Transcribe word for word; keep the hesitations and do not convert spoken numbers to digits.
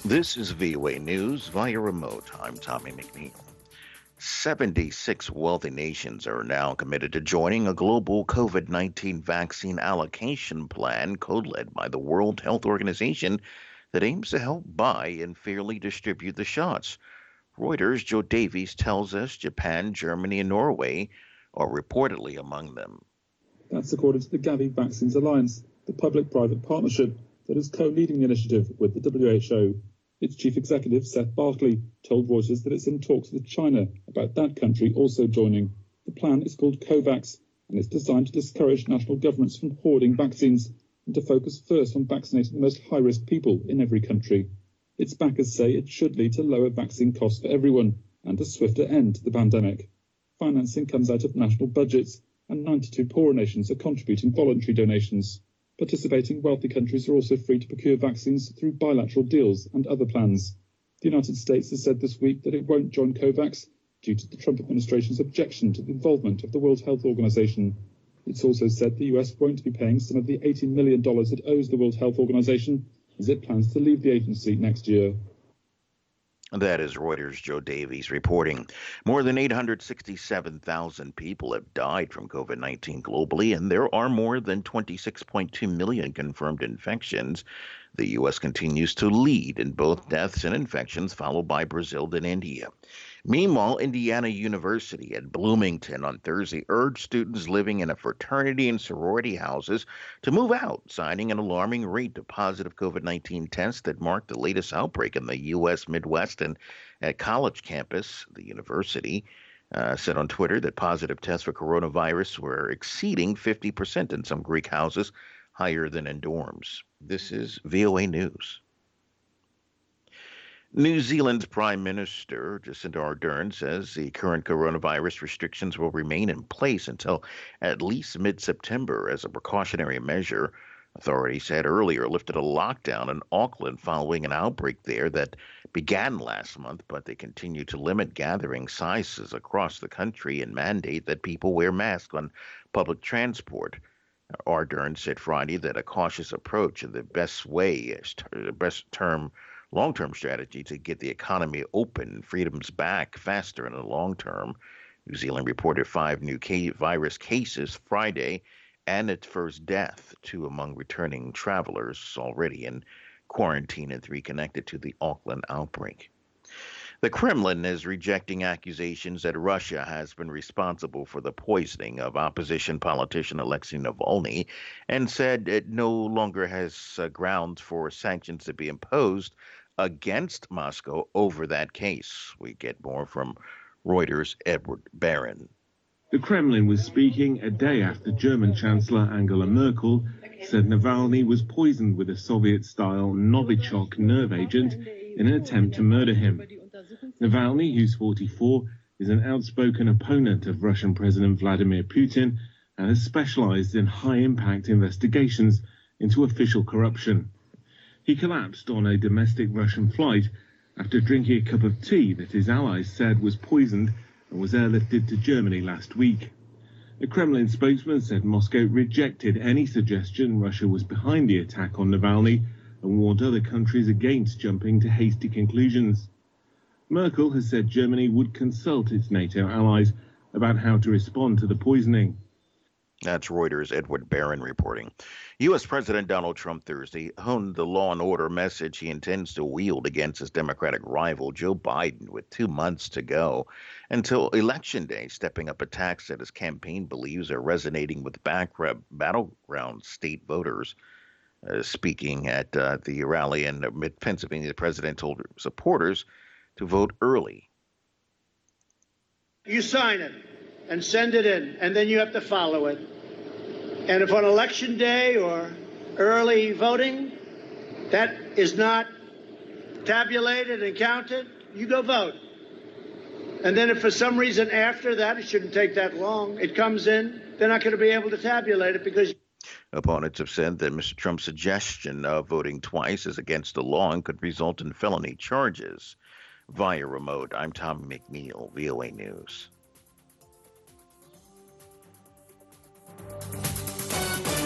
This is V O A News via remote. I'm Tommy McNeil. seventy-six wealthy nations are now committed to joining a global COVID nineteen vaccine allocation plan co-led by the World Health Organization that aims to help buy and fairly distribute the shots. Reuters' Joe Davies tells us Japan, Germany, and Norway are reportedly among them. That's according to the Gavi Vaccines Alliance, the public-private partnership that is co-leading the initiative with the W H O. Its chief executive, Seth Barkley, told Reuters that it's in talks with China about that country also joining. The plan is called COVAX, and it's designed to discourage national governments from hoarding vaccines and to focus first on vaccinating the most high-risk people in every country. Its backers say it should lead to lower vaccine costs for everyone and a swifter end to the pandemic. Financing comes out of national budgets, and ninety-two poorer nations are contributing voluntary donations. Participating wealthy countries are also free to procure vaccines through bilateral deals and other plans. The United States has said this week that it won't join COVAX due to the Trump administration's objection to the involvement of the World Health Organization. It's also said the U S won't be paying some of the eighty million dollars it owes the World Health Organization as it plans to leave the agency next year. That is Reuters' Joe Davies reporting. More than eight hundred sixty-seven thousand people have died from COVID nineteen globally, and there are more than twenty-six point two million confirmed infections. The U S continues to lead in both deaths and infections, followed by Brazil and India. Meanwhile, Indiana University at Bloomington on Thursday urged students living in a fraternity and sorority houses to move out, citing an alarming rate of positive COVID nineteen tests that marked the latest outbreak in the U S Midwest. And at college campus, the university uh, said on Twitter that positive tests for coronavirus were exceeding fifty percent in some Greek houses, higher than in dorms. This is V O A News. New Zealand's Prime Minister Jacinda Ardern says the current coronavirus restrictions will remain in place until at least mid-September as a precautionary measure. Authorities had earlier lifted a lockdown in Auckland following an outbreak there that began last month, but they continue to limit gathering sizes across the country and mandate that people wear masks on public transport. Ardern said Friday that a cautious approach is the best way, the best term long-term strategy to get the economy open, freedoms back faster in the long term. New Zealand reported five new virus cases Friday and its first death, two among returning travelers already in quarantine and three connected to the Auckland outbreak. The Kremlin is rejecting accusations that Russia has been responsible for the poisoning of opposition politician Alexei Navalny and said it no longer has uh, grounds for sanctions to be imposed against Moscow over that case. We get more from Reuters' Edward Barron. The Kremlin was speaking a day after German Chancellor Angela Merkel said Navalny was poisoned with a Soviet-style Novichok nerve agent in an attempt to murder him. Navalny, who's forty-four, is an outspoken opponent of Russian President Vladimir Putin and has specialized in high-impact investigations into official corruption. He collapsed on a domestic Russian flight after drinking a cup of tea that his allies said was poisoned and was airlifted to Germany last week. A Kremlin spokesman said Moscow rejected any suggestion Russia was behind the attack on Navalny and warned other countries against jumping to hasty conclusions. Merkel has said Germany would consult its NATO allies about how to respond to the poisoning. That's Reuters' Edward Barron reporting. U S. President Donald Trump Thursday honed the law and order message he intends to wield against his Democratic rival Joe Biden with two months to go until Election Day, stepping up attacks that his campaign believes are resonating with back battleground state voters. Uh, speaking at uh, the rally in mid-Pennsylvania, the president told supporters to vote early. You sign it and send it in, and then you have to follow it. And if on election day or early voting, that is not tabulated and counted, you go vote. And then if for some reason after that, it shouldn't take that long, it comes in, they're not going to be able to tabulate it because... Opponents have said that Mister Trump's suggestion of voting twice is against the law and could result in felony charges. Via remote, I'm Tommy McNeil, V O A News.